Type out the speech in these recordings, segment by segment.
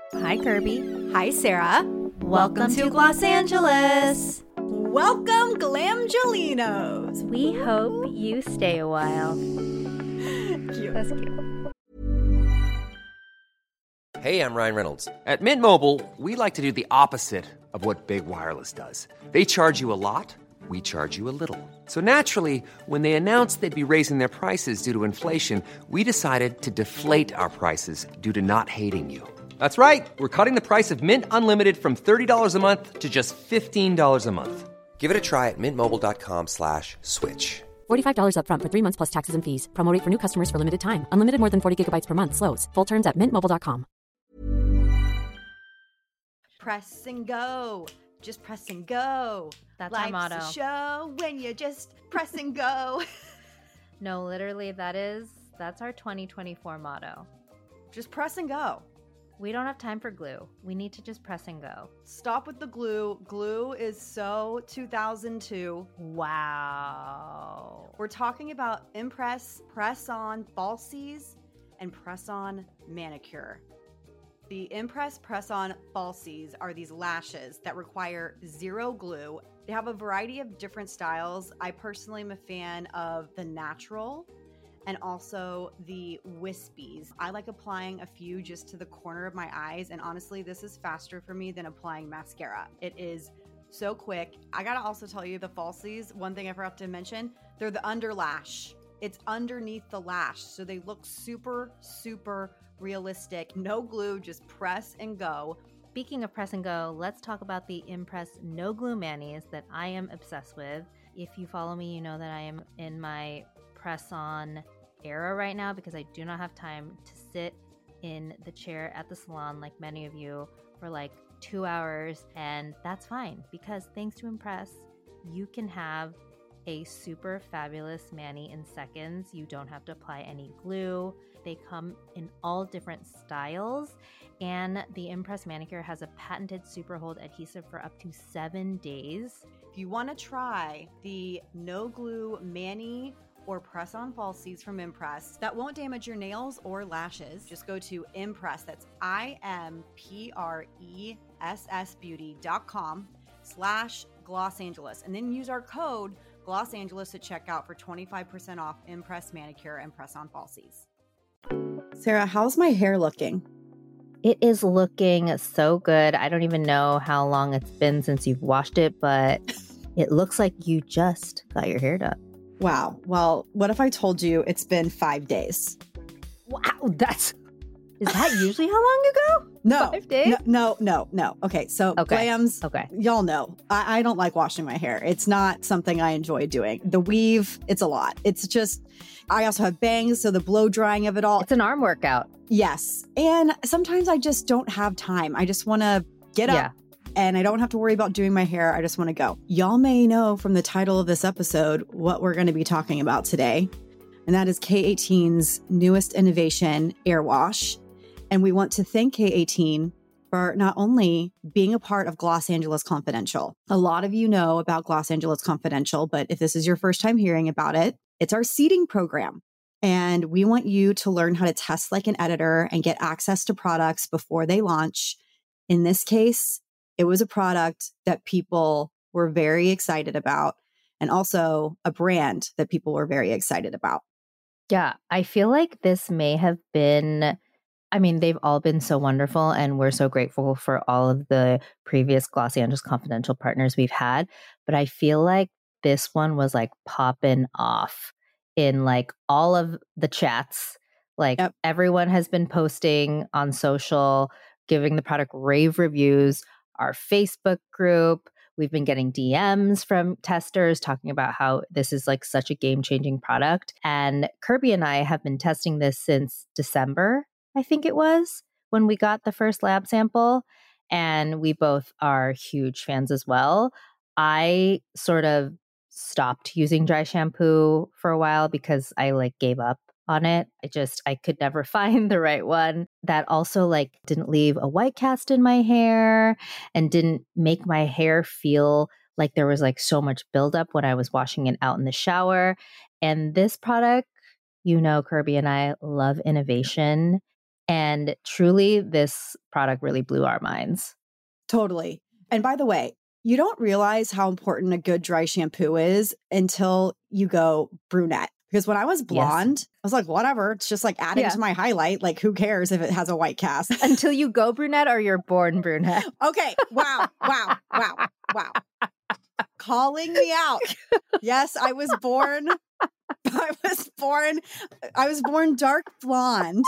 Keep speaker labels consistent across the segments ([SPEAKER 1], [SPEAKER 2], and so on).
[SPEAKER 1] Hi, Kirby.
[SPEAKER 2] Hi, Sarah.
[SPEAKER 1] Welcome to Los Angeles.
[SPEAKER 2] Welcome, Glamgelinos.
[SPEAKER 1] We hope you stay a while.
[SPEAKER 2] Cute.
[SPEAKER 1] That's cute.
[SPEAKER 3] Hey, I'm Ryan Reynolds. At Mint Mobile, we like to do the opposite of what Big Wireless does. They charge you a lot, we charge you a little. So naturally, when they announced they'd be raising their prices due to inflation, we decided to deflate our prices due to not hating you. That's right. We're cutting the price of Mint Unlimited from $30 a month to just $15 a month. Give it a try at mintmobile.com/switch.
[SPEAKER 4] $45 up front for 3 months plus taxes and fees. Promo rate for new customers for limited time. Unlimited more than 40 gigabytes per month. Slows full terms at mintmobile.com.
[SPEAKER 2] Press and go. Just press and go.
[SPEAKER 1] That's
[SPEAKER 2] Life's
[SPEAKER 1] our motto.
[SPEAKER 2] a show when you just press and go.
[SPEAKER 1] No, literally, that's our 2024 motto.
[SPEAKER 2] Just press and go.
[SPEAKER 1] We don't have time for glue. We need to just press and go.
[SPEAKER 2] Stop with the glue. Glue is so 2002.
[SPEAKER 1] Wow.
[SPEAKER 2] We're talking about Impress Press-On Falsies and Press-On Manicure. The Impress Press-On Falsies are these lashes that require zero glue. They have a variety of different styles. I personally am a fan of the natural and also the wispies. I like applying a few just to the corner of my eyes, and honestly, this is faster for me than applying mascara. It is so quick. I gotta also tell you, the falsies, one thing I forgot to mention, they're the under lash. It's underneath the lash, so they look super, super realistic. No glue, just press and go.
[SPEAKER 1] Speaking of press and go, let's talk about the Impress No Glue Manis that I am obsessed with. If you follow me, you know that I am in my press-on era right now because I do not have time to sit in the chair at the salon like many of you for like 2 hours, and that's fine because thanks to Impress, you can have a super fabulous mani in seconds. You don't have to apply any glue. They come in all different styles, and the Impress manicure has a patented super hold adhesive for up to 7 days.
[SPEAKER 2] If you want to try the no glue mani or press-on falsies from Impress that won't damage your nails or lashes, just go to Impress. That's impressbeauty.com/Los Angeles, and then use our code Los Angeles at checkout for 25% off Impress manicure and press-on falsies. Sarah, how's my hair looking?
[SPEAKER 1] It is looking so good. I don't even know how long it's been since you've washed it, but it looks like you just got your hair done.
[SPEAKER 2] Wow. Well, what if I told you it's been 5 days?
[SPEAKER 1] Wow, is that usually how long ago?
[SPEAKER 2] No.
[SPEAKER 1] 5 days?
[SPEAKER 2] No. Okay, so glams,
[SPEAKER 1] Okay.
[SPEAKER 2] y'all know, I don't like washing my hair. It's not something I enjoy doing. The weave, it's a lot. It's just, I also have bangs, so the blow drying of it all.
[SPEAKER 1] It's an arm workout.
[SPEAKER 2] Yes. And sometimes I just don't have time. I just want to get up and I don't have to worry about doing my hair. I just want to go. Y'all may know from the title of this episode what we're going to be talking about today. And that is K18's newest innovation, Air Wash. And we want to thank K18 for not only being a part of Los Angeles Confidential. A lot of you know about Los Angeles Confidential, but if this is your first time hearing about it, it's our seeding program. And we want you to learn how to test like an editor and get access to products before they launch. In this case, it was a product that people were very excited about, and also a brand that people were very excited about.
[SPEAKER 1] Yeah, I feel like this may have been, I mean, they've all been so wonderful, and we're so grateful for all of the previous Los Angeles Confidential partners we've had. But I feel like this one was like popping off in like all of the chats. Like everyone has been posting on social, giving the product rave reviews. Our Facebook group, we've been getting DMs from testers talking about how this is like such a game-changing product. And Kirby and I have been testing this since December, I think it was, when we got the first lab sample. And we both are huge fans as well. I sort of stopped using dry shampoo for a while because I like gave up on it. I could never find the right one that also like didn't leave a white cast in my hair and didn't make my hair feel like there was like so much buildup when I was washing it out in the shower. And this product, you know, Kirby and I love innovation. And truly, this product really blew our minds.
[SPEAKER 2] Totally. And by the way, you don't realize how important a good dry shampoo is until you go brunette. Because when I was blonde, I was like, whatever, it's just like adding to my highlight. Like, who cares if it has a white cast?
[SPEAKER 1] Until you go brunette or you're born brunette.
[SPEAKER 2] Okay. Wow. Calling me out. Yes, I was born dark blonde.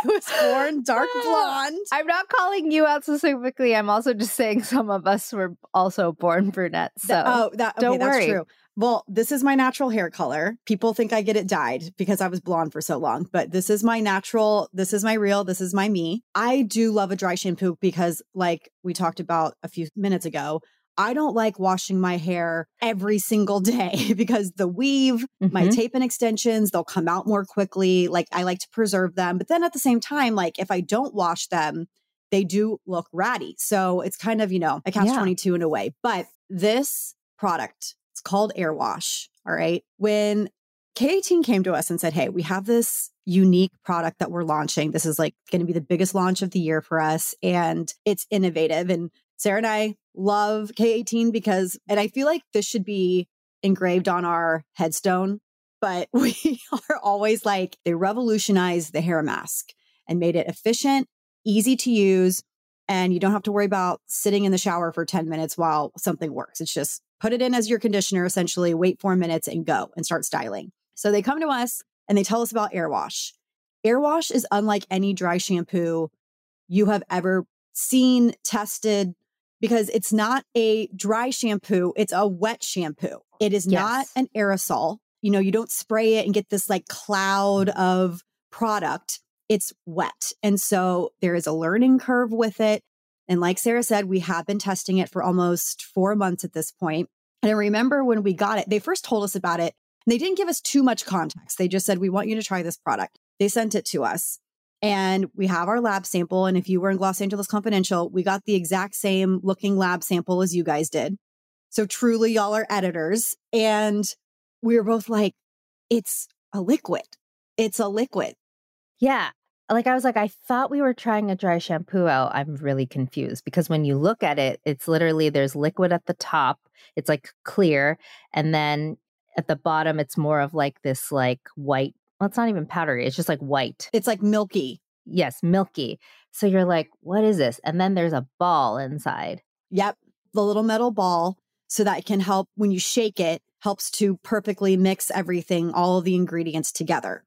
[SPEAKER 1] I'm not calling you out specifically. I'm also just saying some of us were also born brunette. So don't worry.
[SPEAKER 2] That's true. Well, this is my natural hair color. People think I get it dyed because I was blonde for so long, but this is my natural, this is my real, this is my me. I do love a dry shampoo because, like we talked about a few minutes ago, I don't like washing my hair every single day because the weave, my tape and extensions, they'll come out more quickly. Like, I like to preserve them. But then at the same time, like, if I don't wash them, they do look ratty. So it's kind of, a catch-22 in a way. But this product, it's called Airwash. All right. When K18 came to us and said, hey, we have this unique product that we're launching. This is like going to be the biggest launch of the year for us. And it's innovative. And Sarah and I love K18 because, and I feel like this should be engraved on our headstone, but we are always like, they revolutionized the hair mask and made it efficient, easy to use. And you don't have to worry about sitting in the shower for 10 minutes while something works. It's just put it in as your conditioner, essentially, wait 4 minutes and go and start styling. So they come to us and they tell us about Airwash. Airwash is unlike any dry shampoo you have ever seen, tested, because it's not a dry shampoo, it's a wet shampoo. It is not an aerosol. You don't spray it and get this like cloud of product. It's wet. And so there is a learning curve with it. And like Sarah said, we have been testing it for almost 4 months at this point. And I remember when we got it, they first told us about it and they didn't give us too much context. They just said, we want you to try this product. They sent it to us. And we have our lab sample. And if you were in Los Angeles Confidential, we got the exact same looking lab sample as you guys did. So truly, y'all are editors. And we were both like, it's a liquid. It's a liquid.
[SPEAKER 1] Yeah. Like, I was like, I thought we were trying a dry shampoo out. I'm really confused because when you look at it, it's literally, there's liquid at the top. It's like clear. And then at the bottom, it's more of like this like white. Well, it's not even powdery. It's just like white.
[SPEAKER 2] It's like milky.
[SPEAKER 1] Yes, milky. So you're like, what is this? And then there's a ball inside.
[SPEAKER 2] Yep. The little metal ball. So that it can help when you shake it, helps to perfectly mix everything, all of the ingredients together.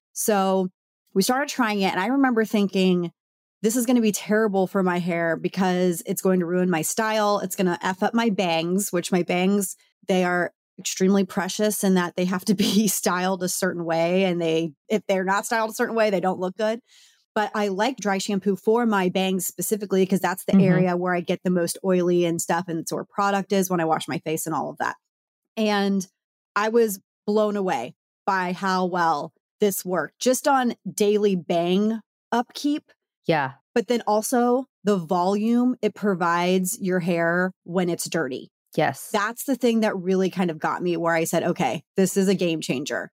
[SPEAKER 2] So we started trying it. And I remember thinking, this is going to be terrible for my hair because it's going to ruin my style. It's going to F up my bangs, which my bangs, they are extremely precious in that they have to be styled a certain way. And if they're not styled a certain way, they don't look good. But I like dry shampoo for my bangs specifically because that's the area where I get the most oily and stuff. And it's where product is when I wash my face and all of that. And I was blown away by how well this worked just on daily bang upkeep.
[SPEAKER 1] Yeah.
[SPEAKER 2] But then also the volume it provides your hair when it's dirty.
[SPEAKER 1] Yes.
[SPEAKER 2] That's the thing that really kind of got me where I said, okay, this is a game changer.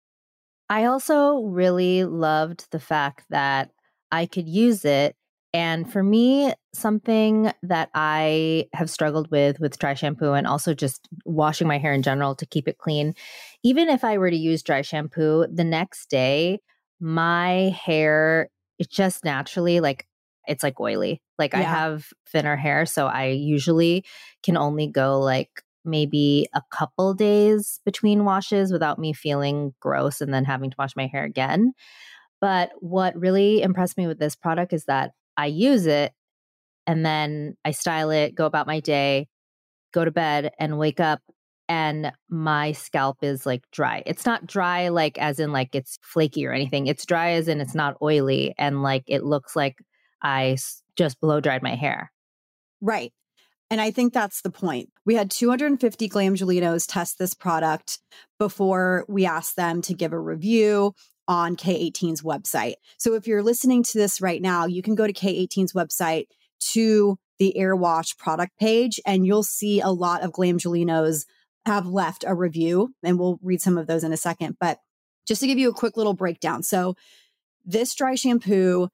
[SPEAKER 1] I also really loved the fact that I could use it. And for me, something that I have struggled with dry shampoo and also just washing my hair in general to keep it clean, even if I were to use dry shampoo the next day, my hair, it's just naturally like, it's like oily. Like I have thinner hair. So I usually can only go like maybe a couple days between washes without me feeling gross and then having to wash my hair again. But what really impressed me with this product is that I use it and then I style it, go about my day, go to bed and wake up and my scalp is like dry. It's not dry like as in like it's flaky or anything. It's dry as in it's not oily and like it looks like I just blow dried my hair.
[SPEAKER 2] Right. And I think that's the point. We had 250 Glamgelinos test this product before we asked them to give a review on K18's website. So if you're listening to this right now, you can go to K18's website to the Airwash product page and you'll see a lot of Glamgelinos have left a review and we'll read some of those in a second. But just to give you a quick little breakdown. So this dry shampoo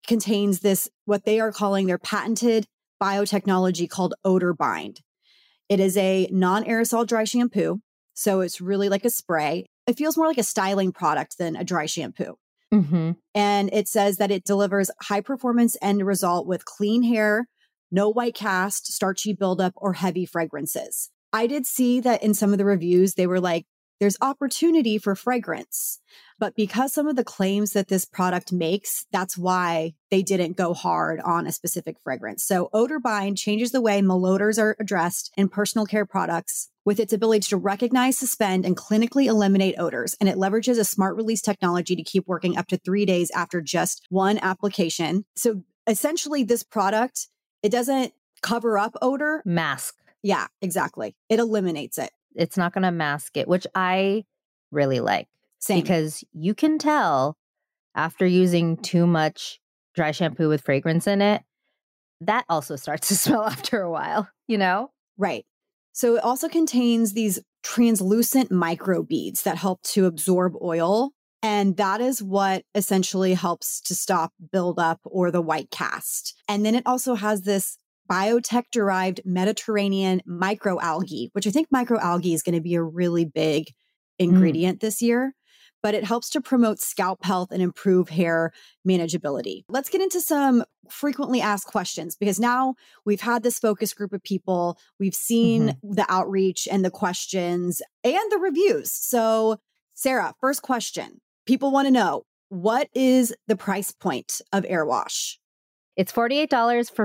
[SPEAKER 2] contains this, what they are calling their patented biotechnology called Odor Bind. It is a non-aerosol dry shampoo. So it's really like a spray. It feels more like a styling product than a dry shampoo.
[SPEAKER 1] Mm-hmm.
[SPEAKER 2] And it says that it delivers high performance end result with clean hair, no white cast, starchy buildup, or heavy fragrances. I did see that in some of the reviews, they were like, there's opportunity for fragrance. But because some of the claims that this product makes, that's why they didn't go hard on a specific fragrance. So Odor Bind changes the way malodors are addressed in personal care products with its ability to recognize, suspend, and clinically eliminate odors. And it leverages a smart release technology to keep working up to 3 days after just one application. So essentially this product, it doesn't cover up odor.
[SPEAKER 1] Mask.
[SPEAKER 2] Yeah, exactly. It eliminates it.
[SPEAKER 1] It's not going to mask it, which I really like.
[SPEAKER 2] Same.
[SPEAKER 1] Because you can tell after using too much dry shampoo with fragrance in it, that also starts to smell after a while, you know?
[SPEAKER 2] Right. So it also contains these translucent micro beads that help to absorb oil. And that is what essentially helps to stop buildup or the white cast. And then it also has this biotech-derived Mediterranean microalgae, which I think microalgae is going to be a really big ingredient this year, but it helps to promote scalp health and improve hair manageability. Let's get into some frequently asked questions because now we've had this focus group of people. We've seen the outreach and the questions and the reviews. So Sarah, first question. People want to know, what is the price point of AirWash?
[SPEAKER 1] It's $48 for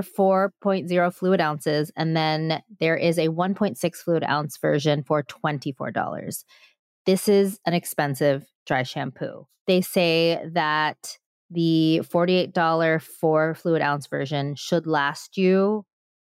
[SPEAKER 1] 4.0 fluid ounces. And then there is a 1.6 fluid ounce version for $24. This is an expensive dry shampoo. They say that the $48 4 fluid ounce version should last you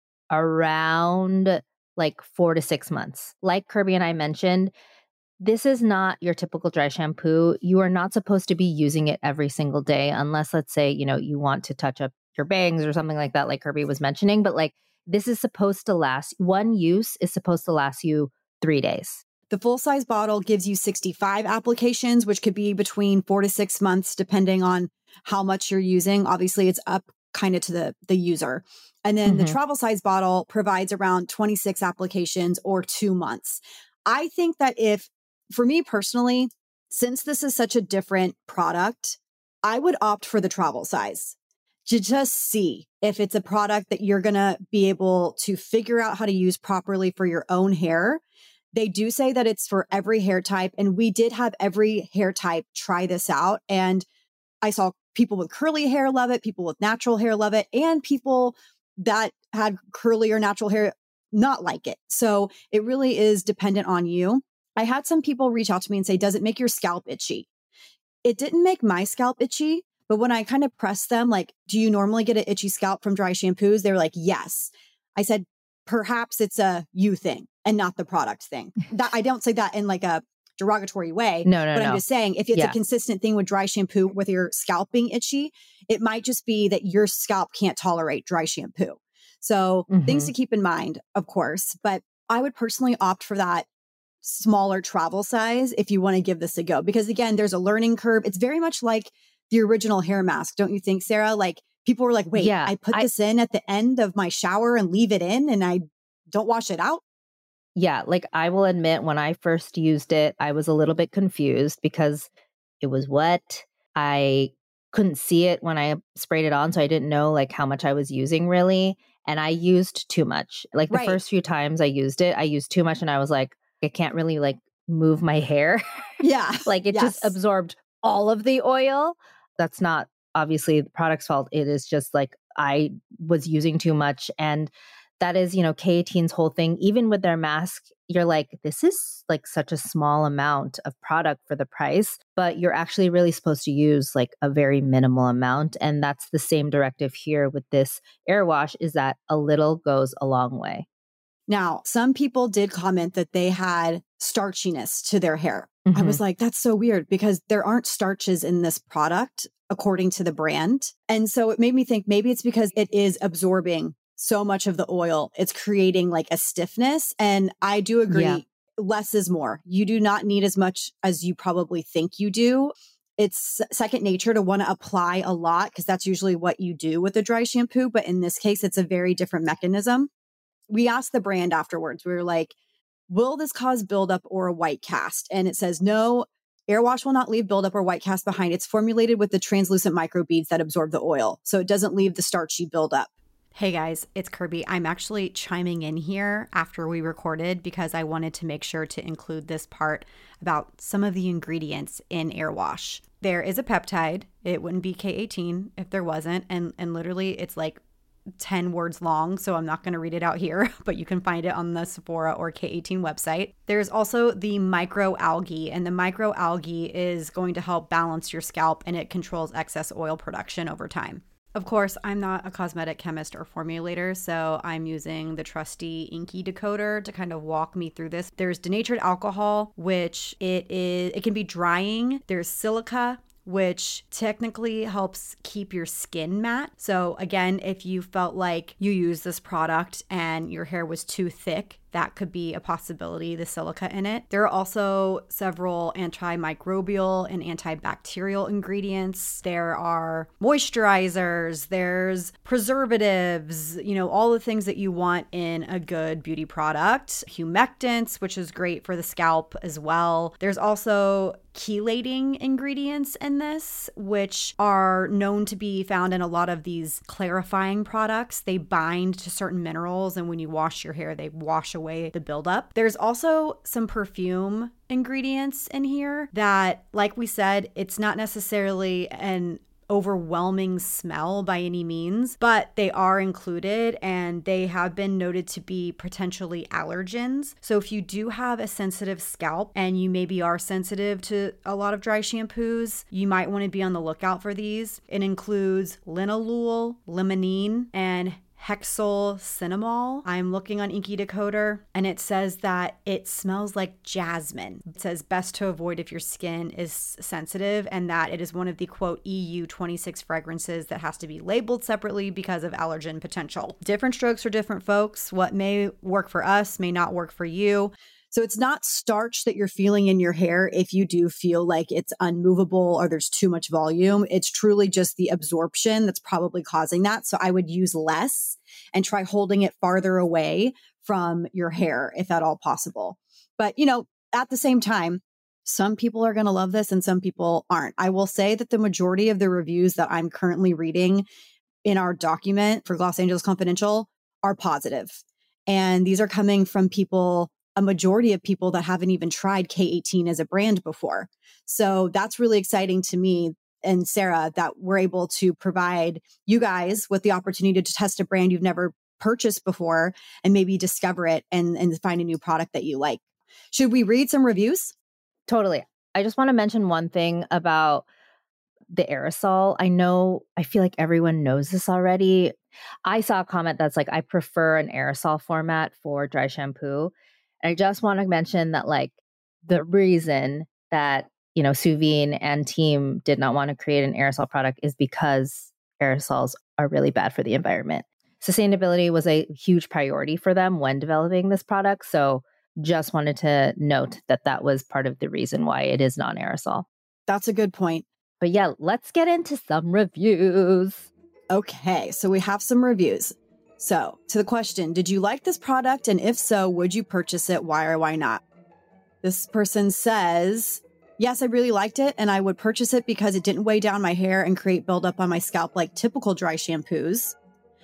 [SPEAKER 1] around like 4 to 6 months. Like Kirby and I mentioned, this is not your typical dry shampoo. You are not supposed to be using it every single day unless, let's say, you know, you want to touch up your bangs or something like that, like Kirby was mentioning. But like this is supposed to last, one use is supposed to last you 3 days.
[SPEAKER 2] The full-size bottle gives you 65 applications, which could be between 4 to 6 months, depending on how much you're using. Obviously, it's up kind of to the user. And then the travel size bottle provides around 26 applications or 2 months. I think that for me personally, since this is such a different product, I would opt for the travel size to just see if it's a product that you're going to be able to figure out how to use properly for your own hair. They do say that it's for every hair type. And we did have every hair type try this out. And I saw people with curly hair love it, people with natural hair love it, and people that had curly or natural hair not like it. So it really is dependent on you. I had some people reach out to me and say, does it make your scalp itchy? It didn't make my scalp itchy. But when I kind of pressed them, like, do you normally get an itchy scalp from dry shampoos? They were like, yes. I said, perhaps it's a you thing and not the product thing. That I don't say that in like a derogatory way.
[SPEAKER 1] No.
[SPEAKER 2] But I'm just saying, if it's a consistent thing with dry shampoo with your scalp being itchy, it might just be that your scalp can't tolerate dry shampoo. So things to keep in mind, of course. But I would personally opt for that smaller travel size if you want to give this a go. Because again, there's a learning curve. It's very much like the original hair mask, don't you think, Sarah? Like people were like, wait, I put this in at the end of my shower and leave it in and I don't wash it out?
[SPEAKER 1] Yeah, like I will admit when I first used it, I was a little bit confused because it was wet. I couldn't see it when I sprayed it on, so I didn't know like how much I was using really. And I used too much. Like the first few times I used it, I used too much and I was like, I can't really like move my hair.
[SPEAKER 2] Yeah.
[SPEAKER 1] Like it just absorbed all of the oil. That's not obviously the product's fault. It is just like I was using too much. And that is, you know, K18's whole thing. Even with their mask, you're like, this is like such a small amount of product for the price, but you're actually really supposed to use like a very minimal amount. And that's the same directive here with this AirWash, is that a little goes a long way.
[SPEAKER 2] Now, some people did comment that they had starchiness to their hair. I was like, that's so weird because there aren't starches in this product, according to the brand. And so it made me think maybe it's because it is absorbing so much of the oil. It's creating like a stiffness. And I do agree, less is more. You do not need as much as you probably think you do. it's second nature to want to apply a lot because that's usually what you do with a dry shampoo. But in this case, it's a very different mechanism. We asked the brand afterwards. We were like, will this cause buildup or a white cast? And it says, no, Airwash will not leave buildup or white cast behind. It's formulated with the translucent microbeads that absorb the oil. So it doesn't leave the starchy buildup.
[SPEAKER 5] Hey guys, it's Kirby. I'm actually chiming in here after we recorded because I wanted to make sure to include this part about some of the ingredients in Airwash. There is a peptide. It wouldn't be K18 if there wasn't. And literally it's like 10 words long, so I'm not going to read it out here, but you can find it on the Sephora or K18 website. There's also the microalgae, and the microalgae is going to help balance your scalp and it controls excess oil production over time. Of course, I'm not a cosmetic chemist or formulator, so I'm using the trusty Inky decoder to kind of walk me through this. There's denatured alcohol, which it can be drying. There's silica, which technically helps keep your skin matte. So again, if you felt like you used this product and your hair was too thick, that could be a possibility, the silica in it. There are also several antimicrobial and antibacterial ingredients. There are moisturizers, there's preservatives, all the things that you want in a good beauty product. Humectants, which is great for the scalp as well. There's also chelating ingredients in this, which are known to be found in a lot of these clarifying products. They bind to certain minerals, and when you wash your hair, they wash away the buildup. There's also some perfume ingredients in here that, like we said, it's not necessarily an overwhelming smell by any means, but they are included and they have been noted to be potentially allergens. So if you do have a sensitive scalp and you maybe are sensitive to a lot of dry shampoos, you might want to be on the lookout for these. It includes linalool, limonene, and hexylcinnamol. I'm looking on Inky Decoder and it says that it smells like jasmine. It says best to avoid if your skin is sensitive, and that it is one of the quote EU 26 fragrances that has to be labeled separately because of allergen potential. Different strokes for different folks. What may work for us may not work for you.
[SPEAKER 2] So it's not starch that you're feeling in your hair if you do feel like it's unmovable or there's too much volume. It's truly just the absorption that's probably causing that. So I would use less and try holding it farther away from your hair if at all possible. But, at the same time, some people are going to love this and some people aren't. I will say that the majority of the reviews that I'm currently reading in our document for Los Angeles Confidential are positive. And these are coming from a majority of people that haven't even tried K18 as a brand before. So that's really exciting to me and Sarah that we're able to provide you guys with the opportunity to test a brand you've never purchased before and maybe discover it and find a new product that you like. Should we read some reviews?
[SPEAKER 1] Totally. I just want to mention one thing about the aerosol. I feel like everyone knows this already. I saw a comment that's like, I prefer an aerosol format for dry shampoo. I just want to mention that the reason that, Suveen and team did not want to create an aerosol product is because aerosols are really bad for the environment. Sustainability was a huge priority for them when developing this product. So just wanted to note that was part of the reason why it is non-aerosol.
[SPEAKER 2] That's a good point.
[SPEAKER 1] But yeah, let's get into some reviews.
[SPEAKER 2] Okay, so we have some reviews. So, to the question, did you like this product? And if so, would you purchase it? Why or why not? This person says, yes, I really liked it. And I would purchase it because it didn't weigh down my hair and create buildup on my scalp like typical dry shampoos.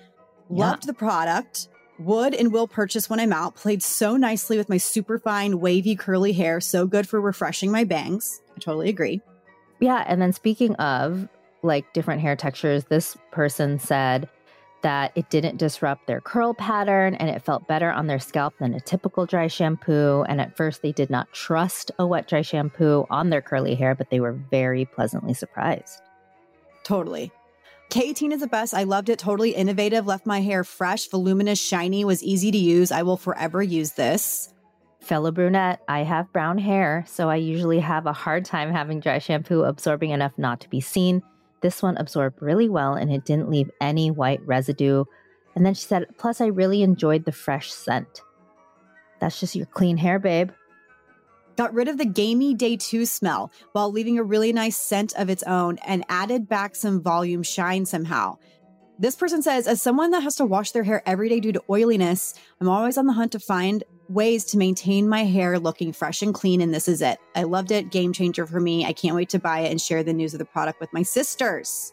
[SPEAKER 2] Yeah. Loved the product. Would and will purchase when I'm out. Played so nicely with my super fine, wavy, curly hair. So good for refreshing my bangs. I totally agree.
[SPEAKER 1] Yeah. And then speaking of different hair textures, this person said that it didn't disrupt their curl pattern and it felt better on their scalp than a typical dry shampoo. And at first they did not trust a wet dry shampoo on their curly hair, but they were very pleasantly surprised.
[SPEAKER 2] Totally. K18 is the best. I loved it. Totally innovative. Left my hair fresh, voluminous, shiny, was easy to use. I will forever use this.
[SPEAKER 1] Fellow brunette, I have brown hair, so I usually have a hard time having dry shampoo absorbing enough not to be seen. This one absorbed really well and it didn't leave any white residue. And then she said, plus I really enjoyed the fresh scent. That's just your clean hair, babe.
[SPEAKER 2] got rid of the gamey day 2 smell while leaving a really nice scent of its own and added back some volume shine somehow. This person says, as someone that has to wash their hair every day due to oiliness, I'm always on the hunt to find ways to maintain my hair looking fresh and clean, and this is it. I loved it. Game changer for me. I can't wait to buy it and share the news of the product with my sisters.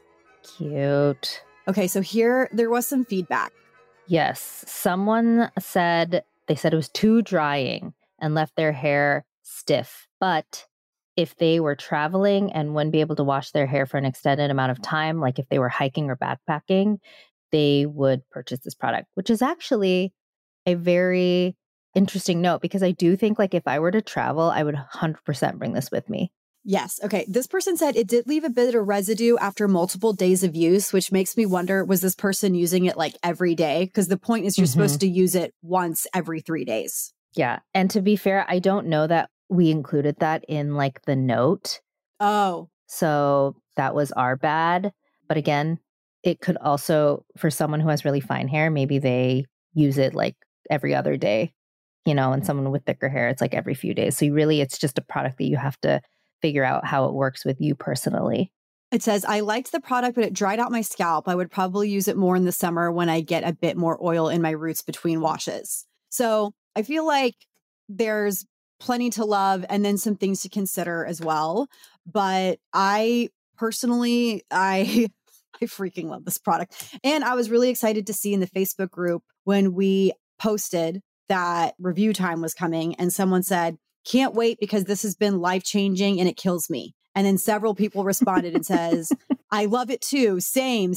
[SPEAKER 1] Cute.
[SPEAKER 2] Okay, so there was some feedback.
[SPEAKER 1] Yes. Someone said, they said it was too drying and left their hair stiff. But if they were traveling and wouldn't be able to wash their hair for an extended amount of time, like if they were hiking or backpacking, they would purchase this product, which is actually a very interesting note, because I do think like if I were to travel, I would 100% bring this with me.
[SPEAKER 2] Yes. Okay. This person said it did leave a bit of residue after multiple days of use, which makes me wonder, was this person using it like every day? Because the point is you're supposed to use it once every 3 days.
[SPEAKER 1] Yeah. And to be fair, I don't know that we included that in like the note.
[SPEAKER 2] Oh.
[SPEAKER 1] So that was our bad. But again, it could also, for someone who has really fine hair, maybe they use it like every other day, and someone with thicker hair, it's like every few days. So really, it's just a product that you have to figure out how it works with you personally.
[SPEAKER 2] It says, I liked the product, but it dried out my scalp. I would probably use it more in the summer when I get a bit more oil in my roots between washes. So I feel like there's plenty to love and then some things to consider as well. But I personally, I freaking love this product. And I was really excited to see in the Facebook group when we posted that review time was coming and someone said, can't wait because this has been life-changing and it kills me. And then several people responded and says, I love it too. Same,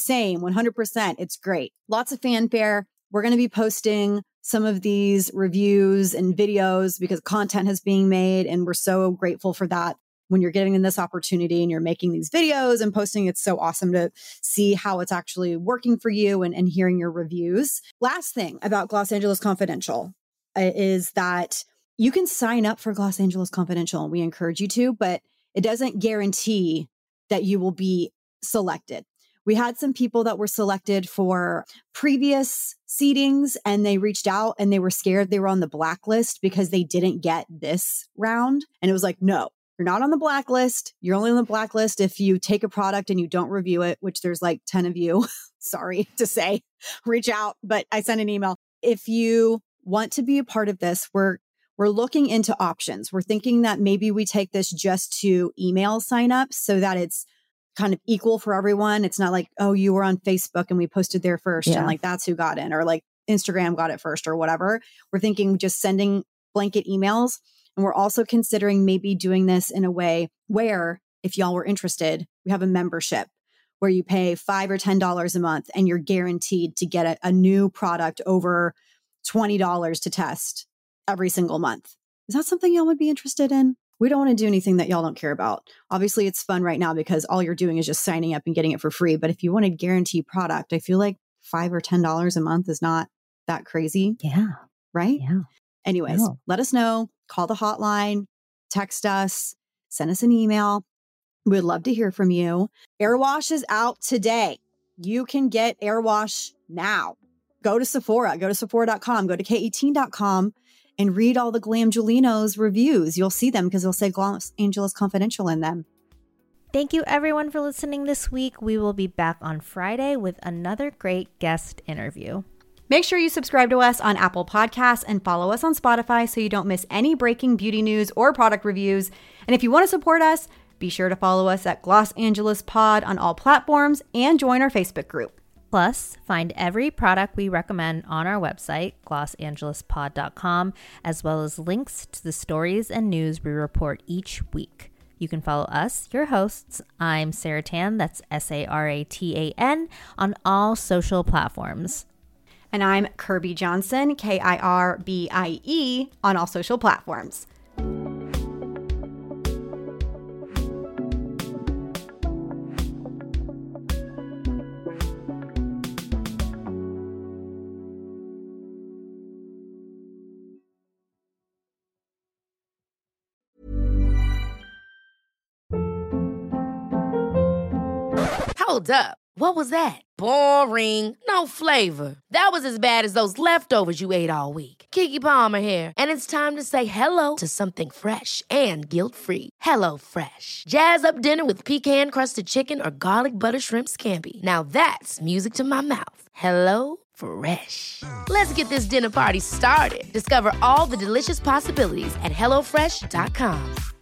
[SPEAKER 2] 100%. It's great. Lots of fanfare. We're going to be posting some of these reviews and videos because content is being made. And we're so grateful for that. When you're getting in this opportunity and you're making these videos and posting, it's so awesome to see how it's actually working for you and hearing your reviews. Last thing about Gloss Angeles Confidential is that you can sign up for Gloss Angeles Confidential, and we encourage you to, but it doesn't guarantee that you will be selected. We had some people that were selected for previous seedings and they reached out and they were scared they were on the blacklist because they didn't get this round. And it was like, no, you're not on the blacklist. You're only on the blacklist if you take a product and you don't review it, which there's like 10 of you. Sorry to say, reach out, but I sent an email. If you want to be a part of this, we're looking into options. We're thinking that maybe we take this just to email signups so that it's kind of equal for everyone. It's not like, oh, you were on Facebook and we posted there first and like that's who got in, or like Instagram got it first or whatever. We're thinking just sending blanket emails. And we're also considering maybe doing this in a way where if y'all were interested, we have a membership where you pay $5 or $10 a month and you're guaranteed to get a new product over $20 to test every single month. Is that something y'all would be interested in? We don't want to do anything that y'all don't care about. Obviously, it's fun right now because all you're doing is just signing up and getting it for free. But if you want a guaranteed product, I feel like $5 or $10 a month is not that crazy.
[SPEAKER 1] Yeah.
[SPEAKER 2] Right?
[SPEAKER 1] Yeah.
[SPEAKER 2] Anyways, let us know. Call the hotline, text us, send us an email. We'd love to hear from you. Airwash is out today. You can get Airwash now. Go to Sephora. Go to Sephora.com. Go to K18.com. And read all the Glamgelinos reviews. You'll see them because they'll say Gloss Angeles Confidential in them.
[SPEAKER 6] Thank you everyone for listening this week. We will be back on Friday with another great guest interview.
[SPEAKER 5] Make sure you subscribe to us on Apple Podcasts and follow us on Spotify so you don't miss any breaking beauty news or product reviews. And if you want to support us, be sure to follow us at Gloss Angeles Pod on all platforms and join our Facebook group.
[SPEAKER 6] Plus, find every product we recommend on our website, glossangelaspod.com, as well as links to the stories and news we report each week. You can follow us, your hosts. I'm Sarah Tan, that's Saratan, on all social platforms.
[SPEAKER 5] And I'm Kirby Johnson, Kirbie, on all social platforms.
[SPEAKER 7] Hold up. What was that? Boring. No flavor. That was as bad as those leftovers you ate all week. Keke Palmer here. And it's time to say hello to something fresh and guilt-free. HelloFresh. Jazz up dinner with pecan-crusted chicken or garlic butter shrimp scampi. Now that's music to my mouth. HelloFresh. Let's get this dinner party started. Discover all the delicious possibilities at HelloFresh.com.